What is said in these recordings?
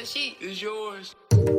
that shit is yours.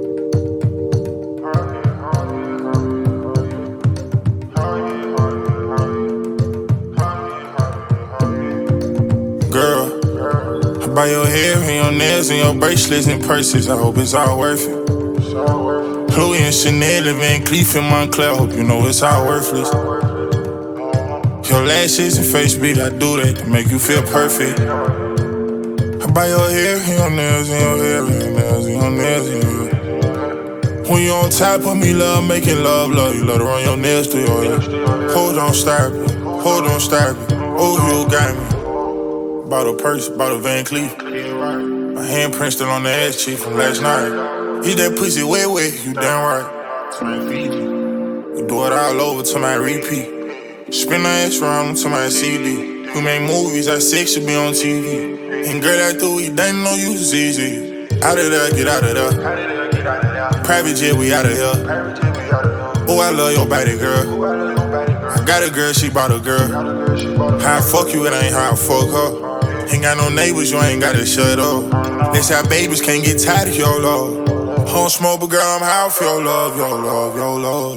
Girl, I buy your hair and your nails and your bracelets and purses. I hope it's all worth it. Louis and Chanel and Van Cleef and Montclair. Hope you know it's all worthless. Your lashes and face beat, I do that to make you feel perfect. I buy your hair and your nails and your hair and your nails and your nails and your hair. When you on top of me, love making love. You love to run your nails through your hair. Hold on, stop it. Hold on, stop it. Oh, you got me. Bought a purse, bought a Van Cleef. My handprint still on the ass cheek from last night. Eat that pussy wet, you damn right. We do it all over to my repeat. Spin the ass round to my CD. We make movies, our sex should be on TV. And girl, after we done, no use is easy. Out of there, get out of there. Private jet, we out of here. Oh, I love your body, girl. I got a girl, she bought a girl. How I fuck you, it ain't how I fuck her. Ain't got no neighbors, you ain't gotta shut up. That's how babies can't get tired of your love. I don't smoke, but girl, I'm high for your love, your love, your love.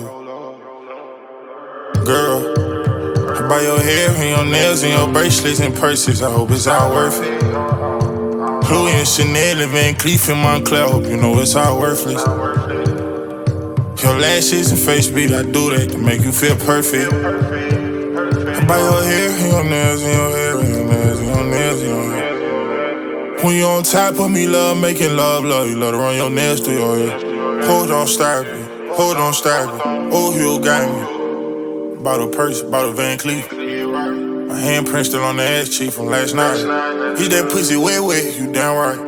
Girl, I buy your hair and your nails and your bracelets and purses. I hope it's all worth it. Louis and Chanel and Van Cleef and Montclair. Hope you know it's all worthless. Your lashes and face beat, I do that to make you feel perfect. I buy your hair and your nails and your hair and your nails and your nails and your hair. When you on top of me, love making love. You love to run your nails through your hair. Hold on, stop it. Hold on, stop it. Oh, you got me. Bought a purse, bought a Van Cleef. My handprint still on the ass cheek from last night. Eat that pussy wet, you damn right.